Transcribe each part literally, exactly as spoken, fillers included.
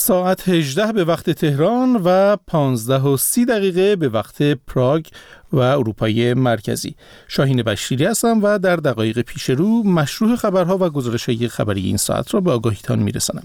ساعت هجده به وقت تهران و پانزده و سی دقیقه به وقت پراگ و اروپای مرکزی. شاهین بشیری هستم و در دقایق پیش رو مشروع خبرها و گزارش‌های خبری این ساعت را به آگاهیتان میرسانم.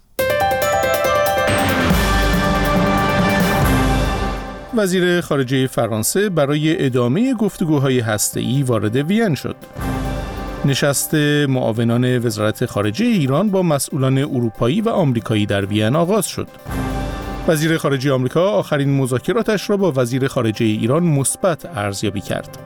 وزیر خارجه فرانسه برای ادامه گفتگوهای هسته‌ای وارد وین شد. نشست معاونان وزارت خارجه ایران با مسئولان اروپایی و آمریکایی در وین آغاز شد. وزیر خارجه آمریکا آخرین مذاکراتش را با وزیر خارجه ایران مثبت ارزیابی کرد.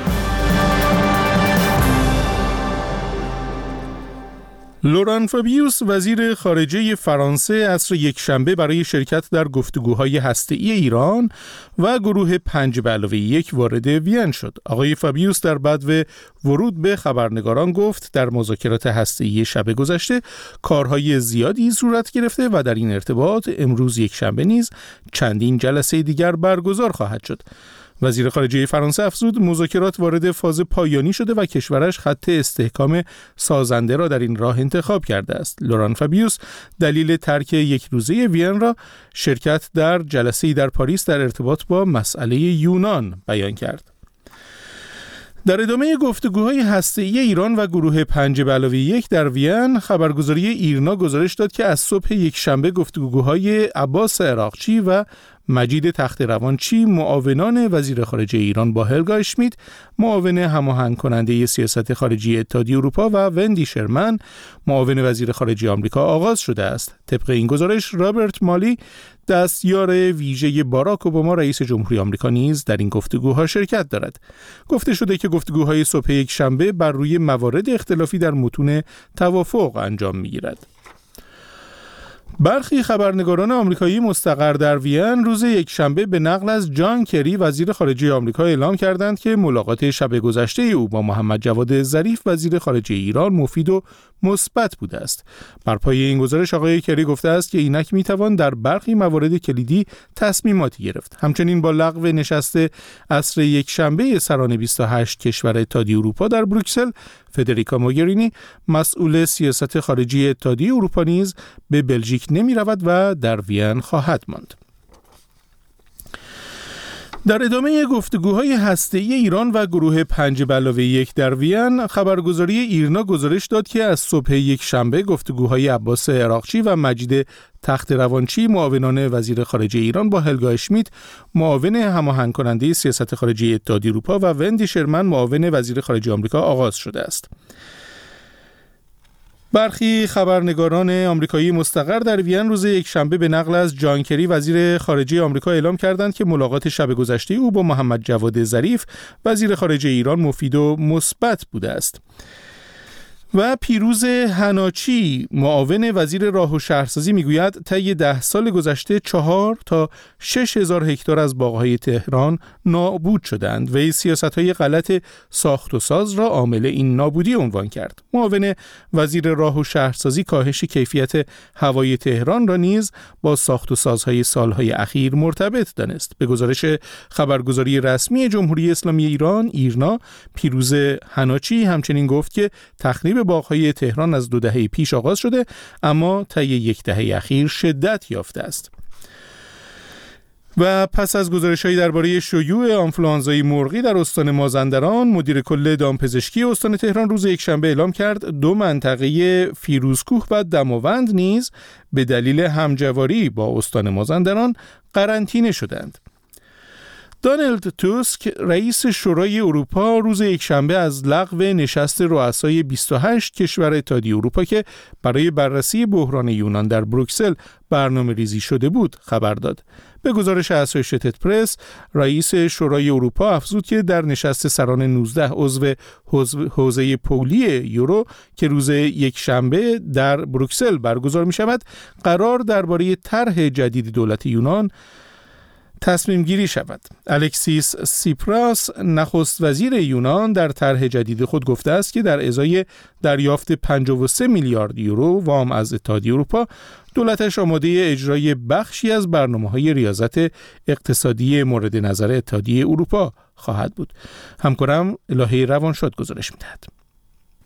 لوران فابیوس وزیر خارجه فرانسه عصر یکشنبه برای شرکت در گفتگوهای هسته‌ای ایران و گروه پنج به علاوه یک وارد وین شد. آقای فابیوس در بدو ورود به خبرنگاران گفت در مذاکرات هسته‌ای شب گذشته کارهای زیادی صورت گرفته و در این ارتباط امروز یکشنبه نیز چندین جلسه دیگر برگزار خواهد شد. وزیر خارجه فرانسه افزود مذاکرات وارد فاز پایانی شده و کشورش خط استحکام سازنده را در این راه انتخاب کرده است. لوران فابیوس دلیل ترک یک روزه وین را شرکت در جلسه‌ای در پاریس در ارتباط با مسئله یونان بیان کرد. در ادامه گفتگوهای هسته‌ای ایران و گروه پنج به علاوه یک در وین، خبرگزاری ایرنا گزارش داد که از صبح یکشنبه گفتگوهای عباس عراقچی و مجید تخت‌روانچی معاونان وزیر خارجه ایران با هلگا اشمیت معاون هماهنگ کننده سیاست خارجی اتحادیه اروپا و وندی شرمن معاون وزیر خارجه آمریکا آغاز شده است. طبق این گزارش رابرت مالی دستیار ویژه باراک اوباما رئیس جمهوری آمریکا نیز در این گفتگوها شرکت دارد. گفته شده که گفتگوهای صبح یکشنبه بر روی موارد اختلافی در متون توافق انجام می‌گیرد. برخی خبرنگاران آمریکایی مستقر در وین روز یکشنبه به نقل از جان کری وزیر خارجه آمریکا اعلام کردند که ملاقات شب گذشته او با محمد جواد ظریف وزیر خارجه ایران مفید و مثبت بوده است. بر پایه این گزارش آقای کری گفته است که اینک میتوان در برخی موارد کلیدی تصمیماتی گرفت. همچنین با لغو نشست عصر یکشنبه سران بیست و هشت کشور اتحادیه اروپا در بروکسل، فدریکا موگرینی مسئول سیاست خارجی اتحادیه اروپا نیز به بلژیک نمی رود و در وین خواهد ماند. در ادامه گفتگوهای هسته‌ای ایران و گروه پنج به علاوه یک در وین، خبرگزاری ایرنا گزارش داد که از صبح یکشنبه گفتگوهای عباس عراقچی و مجید تخت‌روانچی معاونان وزیر خارجه ایران با هلگا اشمیت معاون هماهنگ کننده سیاست خارجی اتحادیه اروپا و وندی شرمن معاون وزیر خارجه آمریکا آغاز شده است. برخی خبرنگاران آمریکایی مستقر در وین روز یکشنبه به نقل از جان کری وزیر خارجه آمریکا اعلام کردند که ملاقات شب گذشته او با محمد جواد ظریف وزیر خارجه ایران مفید و مثبت بوده است. و پیروز حناچی معاون وزیر راه و شهرسازی میگوید طی ده سال گذشته چهار تا شش هزار هکتار از باغ‌های تهران نابود شدند و این سیاست‌های غلط ساخت و ساز را عامل این نابودی عنوان کرد. معاون وزیر راه و شهرسازی کاهش کیفیت هوای تهران را نیز با ساخت و سازهای سالهای اخیر مرتبط دانست. به گزارش خبرگزاری رسمی جمهوری اسلامی ایران ایرنا، پیروز حناچی همچنین گفت که تخریب باغ‌های تهران از دو دهه پیش آغاز شده اما طی یک دهه اخیر شدت یافته است. و پس از گزارش‌هایی درباره شیوع آنفلوانزای مرغی در استان مازندران، مدیر کل دامپزشکی استان تهران روز یکشنبه اعلام کرد دو منطقه فیروزکوه و دماوند نیز به دلیل همجواری با استان مازندران قرنطینه شدند. دونالد توسک رئیس شورای اروپا روز یکشنبه از لغو نشست رؤسای بیست و هشت کشور اتحادیه اروپا که برای بررسی بحران یونان در بروکسل برنامه ریزی شده بود خبر داد. به گزارش اسوشییتد پرس، رئیس شورای اروپا افزود که در نشست سران نوزده عضو حوزه پولی یورو که روز یکشنبه در بروکسل برگزار می شود، قرار درباره طرح جدید دولت یونان تصمیم گیری شود. الکسیس سیپراس نخست وزیر یونان در طرح جدید خود گفته است که در ازای دریافت پنجاه و سه میلیارد یورو وام از اتحادیه اروپا، دولتش آماده اجرای بخشی از برنامه‌های ریاضت اقتصادی مورد نظر اتحادیه اروپا خواهد بود. همکارم الهه روانشاد گزارش می‌دهد.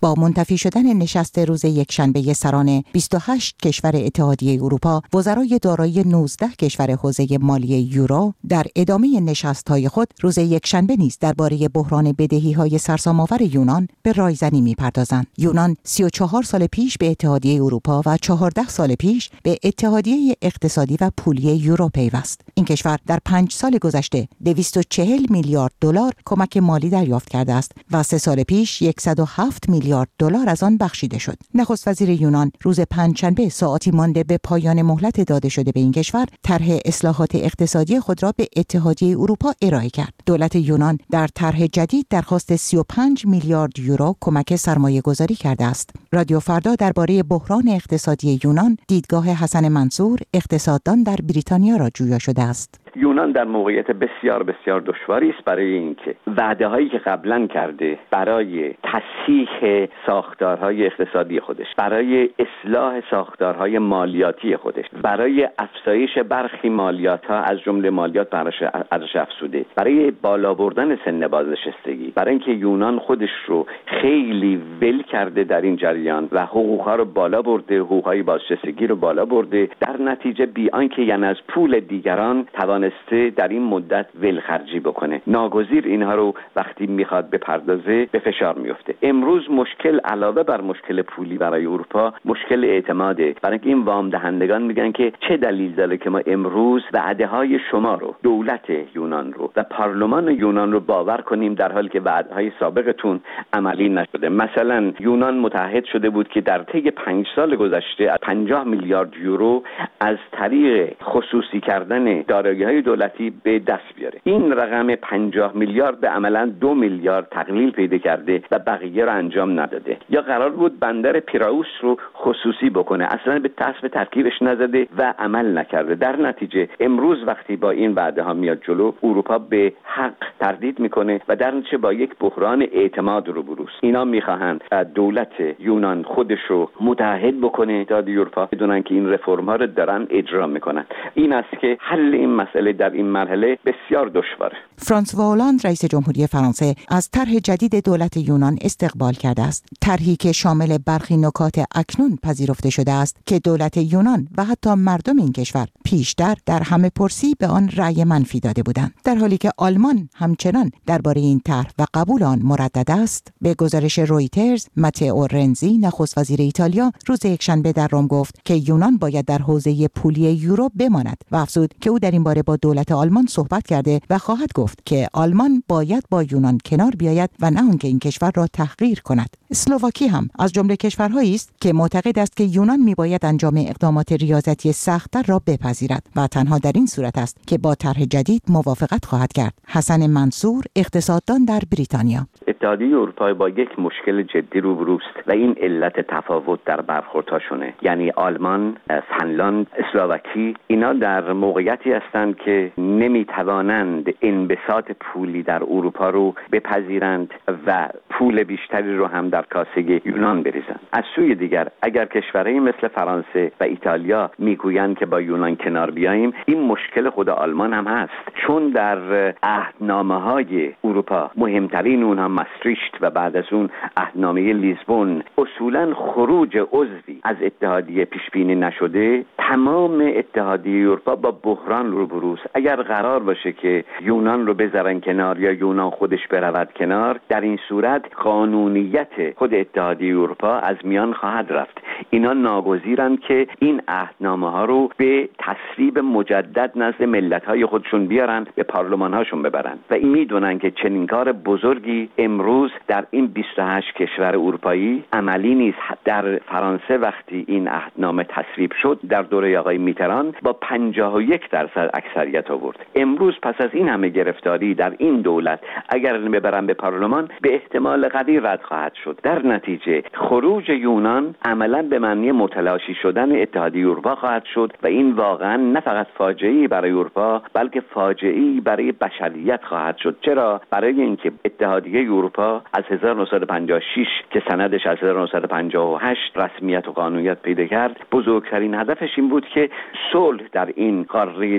با منتفی شدن نشست روز یکشنبه سران بیست و هشت کشور اتحادیه اروپا، وزرای دارای نوزده کشور حوزه مالی یورو در ادامه نشست‌های خود روز یکشنبه نیز درباره بحران بدهی‌های سرسام‌آور یونان به رایزنی می‌پردازند. یونان سی و چهار سال پیش به اتحادیه اروپا و چهارده سال پیش به اتحادیه اقتصادی و پولی یورو پیوست. این کشور در پنج سال گذشته دویست و چهل میلیارد دلار کمک مالی دریافت کرده است و سه سال پیش صد و هفت میلیارد دلار از آن بخشیده شد. نخست وزیر یونان روز پنجشنبه ساعاتی مانده به پایان مهلت داده شده به این کشور طرح اصلاحات اقتصادی خود را به اتحادیه اروپا ارائه کرد. دولت یونان در طرح جدید درخواست سی و پنج میلیارد یورو کمک سرمایه گذاری کرده است. رادیو فردا درباره بحران اقتصادی یونان دیدگاه حسن منصور، اقتصاددان در بریتانیا را جویا شده است. یونان در موقعیت بسیار بسیار دشواری است برای اینکه وعده هایی که قبلا کرده برای تصحیح ساختارهای اقتصادی خودش، برای اصلاح ساختارهای مالیاتی خودش، برای افزایش برخی مالیات ها از جمله مالیات بر ارزش افزوده، برای بالا بردن سن بازنشستگی، برای اینکه یونان خودش رو خیلی ول کرده در این جریان و حقوق ها رو بالا برده، حقوق های بازنشستگی رو بالا برده، در نتیجه بی آنکه یعنی از پول دیگران توان در این مدت ولخرجی بکنه. ناگزیر اینها رو وقتی میخواد بپردازه به فشار میفته. امروز مشکل علاوه بر مشکل پولی برای اروپا مشکل اعتماده، برای اینکه این وام دهندگان میگن که چه دلیل داره که ما امروز وعده های شما رو، دولت یونان رو و پارلمان یونان رو باور کنیم در حالی که وعده های سابقتون عملی نشده. مثلا یونان متعهد شده بود که در طی پنج سال گذشته پنجاه میلیارد یورو از طریق خصوصی کردن دارایی دولتی به دست بیاره. این رقم پنجاه میلیارد به عملاً دو میلیارد تقلیل پیدا کرده و بقیه رو انجام نداده. یا قرار بود بندر پیراوس رو خصوصی بکنه، اصلا به تصف ترکیبش نزده و عمل نکرده. در نتیجه امروز وقتی با این وعده ها میاد جلو، اروپا به حق تردید میکنه و در نتیجه با یک بحران اعتماد روبروست. اینا میخواهند دولت یونان خودش رو متحد بکنه تا اروپا بدونن که این رفرم ها رو دارن اجرا میکنن. این است که حل این مسئله در این مرحله بسیار دشواره. فرانسوا هولاند رئیس جمهوری فرانسه از طرح جدید دولت یونان استقبال کرده است. طرحی که شامل برخی نکات اکنون پذیرفته شده است که دولت یونان و حتی مردم این کشور پیشتر در همه پرسی به آن رأی منفی داده بودند، در حالی که آلمان همچنان درباره این طرح و قبول آن مردد است. به گزارش رویترز، ماتئو رنزی نخست وزیر ایتالیا روز یکشنبه در روم گفت که یونان باید در حوزه پولی یورو بماند و افزود که او در این باره با دولت آلمان صحبت کرده و خواهد گفت که آلمان باید با یونان کنار بیاید و نه آنکه این کشور را تحقیر کند. اسلواکی هم از جمله کشورهایی است که معتقد است که یونان میباید انجام اقدامات ریاضتی سخت‌تر را بپذیرد و تنها در این صورت است که با طرح جدید موافقت خواهد کرد. حسن منصور، اقتصاددان در بریتانیا: اتحادیه اروپا با یک مشکل جدی روبروست و این علت تفاوت در برخوردهاشونه. یعنی آلمان، فنلاند، اسلواکی اینا در موقعیتی هستند که نمیتوانند انبساط پولی در اروپا رو بپذیرند و پول بیشتری رو هم در کاسه یونان بریزند. از سوی دیگر اگر کشورهای مثل فرانسه و ایتالیا میگویند که با یونان کنار بیاییم، این مشکل خود آلمان هم هست، چون در عهدنامه‌های اروپا مهمترین اونها ماستریشت و بعد از اون عهدنامه لیزبون اصولا خروج عضوی از اتحادیه پیش بینی نشده. تمام اتحادیه اروپا با بحران روبروست. اگر قرار باشه که یونان رو بذارن کنار یا یونان خودش برود کنار، در این صورت قانونیت خود اتحادیه اروپا از میان خواهد رفت. اینا ناگزیرند که این عهدنامه ها رو به تصویب مجدد نزد ملت های خودشون بیارن، به پارلمان هاشون ببرن و این میدونن که چنین کار بزرگی امروز در این بیست و هشت کشور اروپایی عملی نیست. در فرانسه وقتی این عهدنامه تصویب شد در دوره آقای میتران با پنجاه و یک درصد اکثریت آورد. امروز پس از این همه گرفتاری در این دولت اگر ببرن به پارلمان به احتمال قوی رد خواهد شد. در نتیجه خروج یونان عملا به معنی متلاشی شدن اتحادیه اروپا خواهد شد و این واقعا نه فقط فاجعه‌ای برای اروپا بلکه فاجعه‌ای برای بشریت خواهد شد. چرا؟ برای اینکه اتحادیه اروپا از هزار و نهصد و پنجاه و شش که سندش از هزار و نهصد و پنجاه و هشت رسمیت و قانونیت پیدا کرد، بزرگترین هدفش این بود که صلح در این قاره جنگ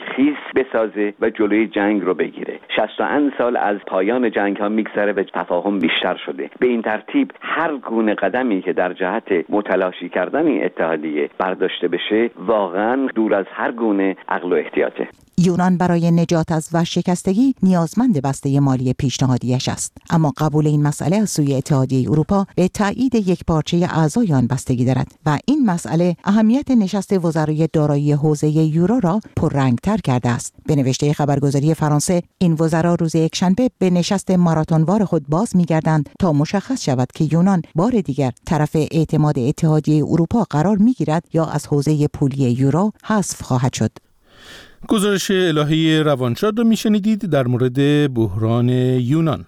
تشخیص بسازه و جلوی جنگ رو بگیره. شصت و اند سال از پایان جنگ ها میگذره و تفاهم بیشتر شده. به این ترتیب هر گونه قدمی که در جهت متلاشی کردن این اتحادیه برداشته بشه واقعا دور از هر گونه عقل و احتیاطه. یونان برای نجات از ورشکستگی نیازمند بسته مالی پیشنهادیش است، اما قبول این مسئله از سوی اتحادیه اروپا به تایید یک پارچه اعضای آن بستگی دارد و این مسئله اهمیت نشست وزرای دارایی حوزه یورو را پررنگ‌تر کرده است. به نوشته خبرگزاری فرانسه، این وزرا روز یکشنبه به نشست ماراتونوار خود باز می‌گردند تا مشخص شود که یونان بار دیگر طرف اعتماد اتحادیه اروپا قرار می‌گیرد یا از حوزه پولی یورو حذف خواهد شد. گزارش الهی روانشاد رو میشنیدید در مورد بحران یونان.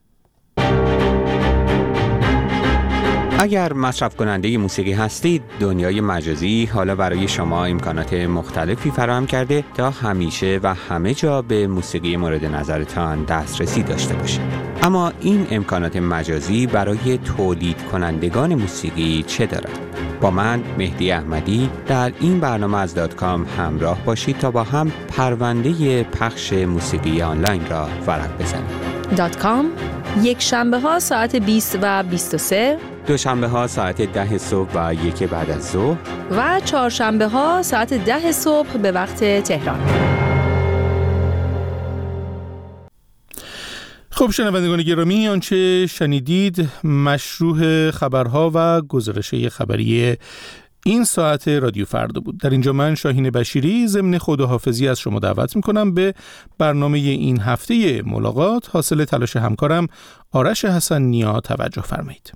اگر مصرف کننده موسیقی هستید، دنیای مجازی حالا برای شما امکانات مختلفی فراهم کرده تا همیشه و همه جا به موسیقی مورد نظرتان دسترسی داشته باشید. اما این امکانات مجازی برای تولید کنندگان موسیقی چه دارد؟ با من مهدی احمدی در این برنامه از دات کام همراه باشید تا با هم پرونده پخش موسیقی آنلاین را ورق بزنیم. دات کام یک شنبه ها ساعت بیست و بیست و سه، دوشنبه ها ساعت ده صبح و یک بعد از ظهر و چهارشنبه ها ساعت ده صبح به وقت تهران. خب شنوندگان گرامی، آنچه شنیدید مشروح خبرها و گزارش خبری این ساعت رادیو فردا بود. در اینجا من شاهین بشیری ضمن خداحافظی از شما دعوت میکنم به برنامه این هفته ملاقات حاصل تلاش همکارم آرش حسن نیا توجه فرمایید.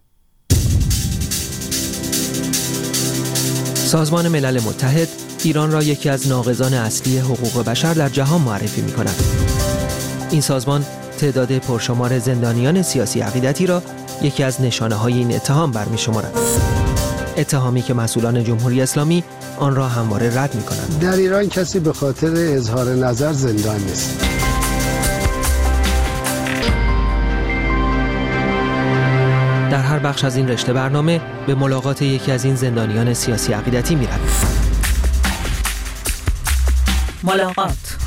سازمان ملل متحد ایران را یکی از ناقضان اصلی حقوق بشر در جهان معرفی می‌کند. این سازمان تعداد پرشمار زندانیان سیاسی عقیدتی را یکی از نشانه‌های این اتهام برمی‌شمارد. اتهامی که مسئولان جمهوری اسلامی آن را همواره رد می‌کنند. در ایران کسی به خاطر اظهار نظر زندان نیست. در هر بخش از این رشته برنامه به ملاقات یکی از این زندانیان سیاسی عقیدتی می‌رویم. ملاقات.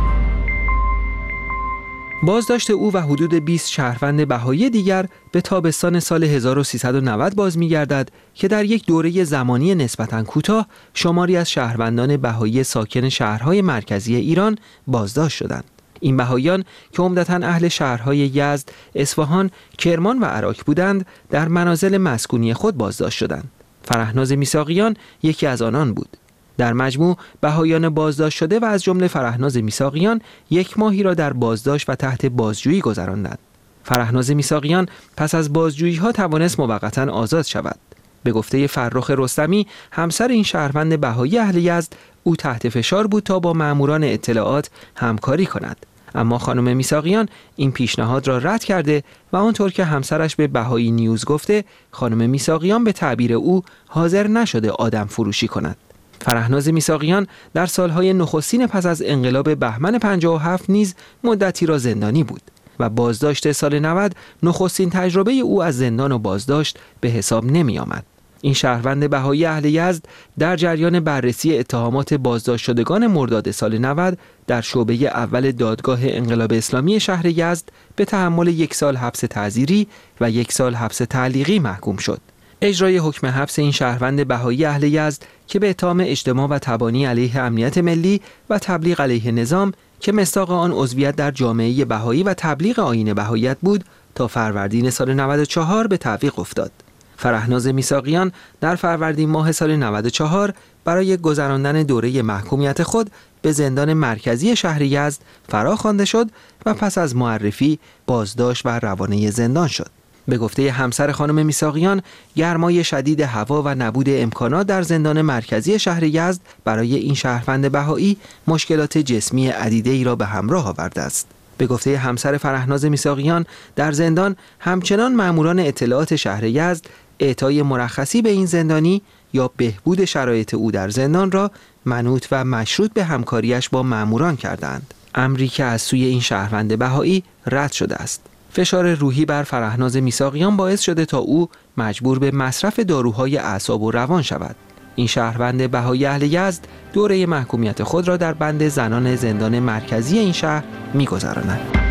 بازداشت او و حدود بیست شهروند بهایی دیگر به تابستان سال هزار و سیصد و نود باز می‌گردد که در یک دوره زمانی نسبتاً کوتاه شماری از شهروندان بهایی ساکن شهرهای مرکزی ایران بازداشت شدند. این بهاییان که عمدتاً اهل شهرهای یزد، اصفهان، کرمان و عراق بودند، در منازل مسکونی خود بازداشت شدند. فرهناز میثاقیان یکی از آنان بود. در مجموع بهاییان بازداشت شده و از جمله فرهناز میثاقیان یک ماهی را در بازداشت و تحت بازجویی گذراندند. فرهناز میثاقیان پس از بازجویی‌ها توانست موقتاً آزاد شود. به گفته فرخ رستمی، همسر این شهروند بهایی اهل یزد، او تحت فشار بود تا با ماموران اطلاعات همکاری کند. اما خانم میثاقیان این پیشنهاد را رد کرده و آنطور که همسرش به بهایی نیوز گفته، خانم میثاقیان به تعبیر او حاضر نشده آدم فروشی کند. فرهناز میثاقیان در سالهای نخستین پس از انقلاب بهمن پنجاه و هفت نیز مدتی را زندانی بود و بازداشت سال نود نخستین تجربه او از زندان و بازداشت به حساب نمی آمد. این شهروند بهایی اهل یزد در جریان بررسی اتهامات بازداشت شدگان مرداد سال نود در شعبه اول دادگاه انقلاب اسلامی شهر یزد به تحمل یک سال حبس تعزیری و یک سال حبس تعلیقی محکوم شد. اجرای حکم حبس این شهروند بهایی اهل یزد که به اتهام اجتماع و تبانی علیه امنیت ملی و تبلیغ علیه نظام که مصداق آن عضویت در جامعه بهایی و تبلیغ آیین بهاییت بود، تا فروردین سال نود و چهار به تعویق افتاد. فرهناز میثاقیان در فروردین ماه سال نود و چهار برای گذراندن دوره محکومیت خود به زندان مرکزی شهر یزد فرا خوانده شد و پس از معرفی بازداشت و روانه زندان شد. به گفته همسر خانم میثاقیان، گرمای شدید هوا و نبود امکانات در زندان مرکزی شهر یزد برای این شهروند بهایی مشکلات جسمی عدیده‌ای را به همراه آورده است. به گفته همسر فرهناز میثاقیان، در زندان همچنان ماموران اطلاعات شهر یزد اعطای مرخصی به این زندانی یا بهبود شرایط او در زندان را منوط و مشروط به همکاریش با ماموران کردند، امری که از سوی این شهروند بهایی رد شده است. فشار روحی بر فرهناز میثاقیان باعث شده تا او مجبور به مصرف داروهای اعصاب و روان شود. این شهروند بهایی اهل یزد دوره محکومیت خود را در بند زنان زندان مرکزی این شهر می‌گذرانند.